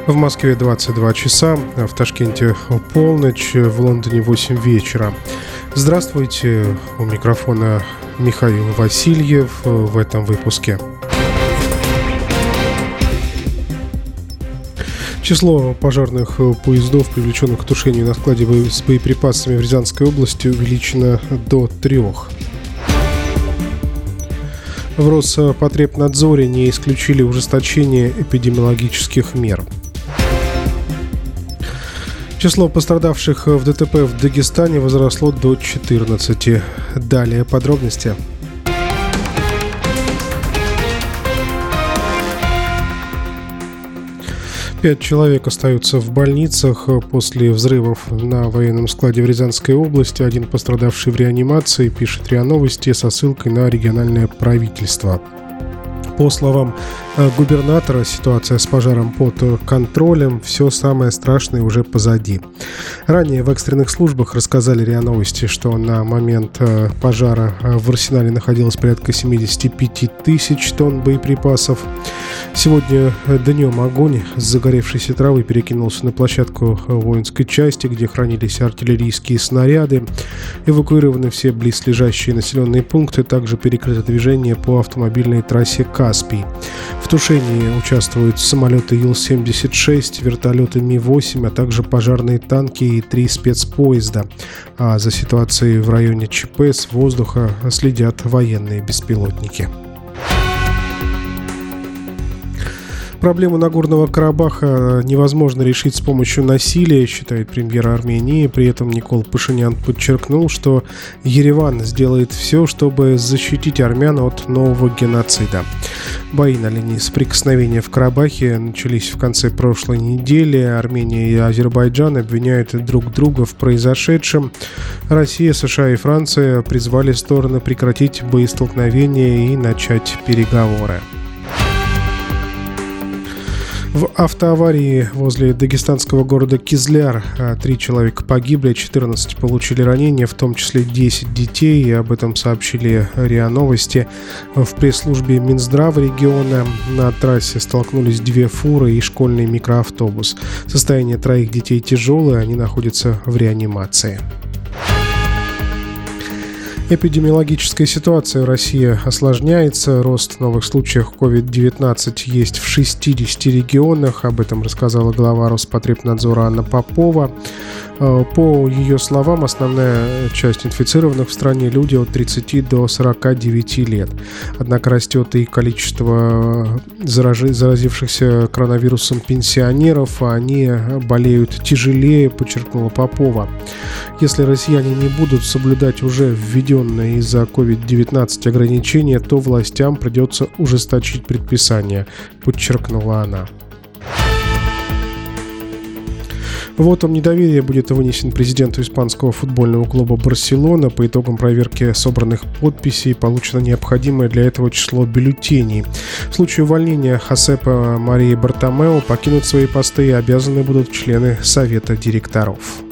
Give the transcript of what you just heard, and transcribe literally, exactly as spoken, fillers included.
В Москве двадцать два часа, в Ташкенте полночь, в Лондоне восемь вечера. Здравствуйте, у микрофона Михаил Васильев в этом выпуске. Число пожарных поездов, привлеченных к тушению на складе с боеприпасами в Рязанской области, увеличено до трех. В Роспотребнадзоре не исключили ужесточение эпидемиологических мер. Число пострадавших в ДТП в Дагестане возросло до четырнадцати. Далее подробности. Пять человек остаются в больницах после взрывов на военном складе в Рязанской области. Один пострадавший в реанимации, пишет РИА Новости со ссылкой на региональное правительство. По словам губернатора, ситуация с пожаром под контролем, все самое страшное уже позади. Ранее в экстренных службах рассказали РИА Новости, что на момент пожара в арсенале находилось порядка семьдесят пять тысяч тонн боеприпасов. Сегодня днем огонь с загоревшейся травы перекинулся на площадку воинской части, где хранились артиллерийские снаряды. Эвакуированы все близлежащие населенные пункты, также перекрыто движение по автомобильной трассе Каспий. В тушении участвуют самолеты Ил семьдесят шесть, вертолеты Ми восемь, а также пожарные танки и три спецпоезда. А за ситуацией в районе ЧП с воздуха следят военные беспилотники. Проблему Нагорного Карабаха невозможно решить с помощью насилия, считает премьер Армении. При этом Никол Пашинян подчеркнул, что Ереван сделает все, чтобы защитить армян от нового геноцида. Бои на линии соприкосновения в Карабахе начались в конце прошлой недели. Армения и Азербайджан обвиняют друг друга в произошедшем. Россия, США и Франция призвали стороны прекратить боестолкновения и начать переговоры. В автоаварии возле дагестанского города Кизляр три человека погибли, четырнадцать получили ранения, в том числе десять детей. И об этом сообщили РИА Новости. В пресс-службе Минздрава региона на трассе столкнулись две фуры и школьный микроавтобус. Состояние троих детей тяжелое, они находятся в реанимации. Эпидемиологическая ситуация в России осложняется. Рост новых случаев ковид девятнадцать есть в шестидесяти регионах. Об этом рассказала глава Роспотребнадзора Анна Попова. По ее словам, основная часть инфицированных в стране – люди от тридцати до сорока девяти лет. Однако растет и количество заражи, заразившихся коронавирусом пенсионеров, а они болеют тяжелее, подчеркнула Попова. Если россияне не будут соблюдать уже введенные из-за ковид девятнадцать ограничения, то властям придется ужесточить предписания, подчеркнула она. Вотум недоверия будет вынесен президенту испанского футбольного клуба «Барселона». По итогам проверки собранных подписей получено необходимое для этого число бюллетеней. В случае увольнения Хосепа Марии Бартомео покинуть свои посты и обязаны будут члены совета директоров.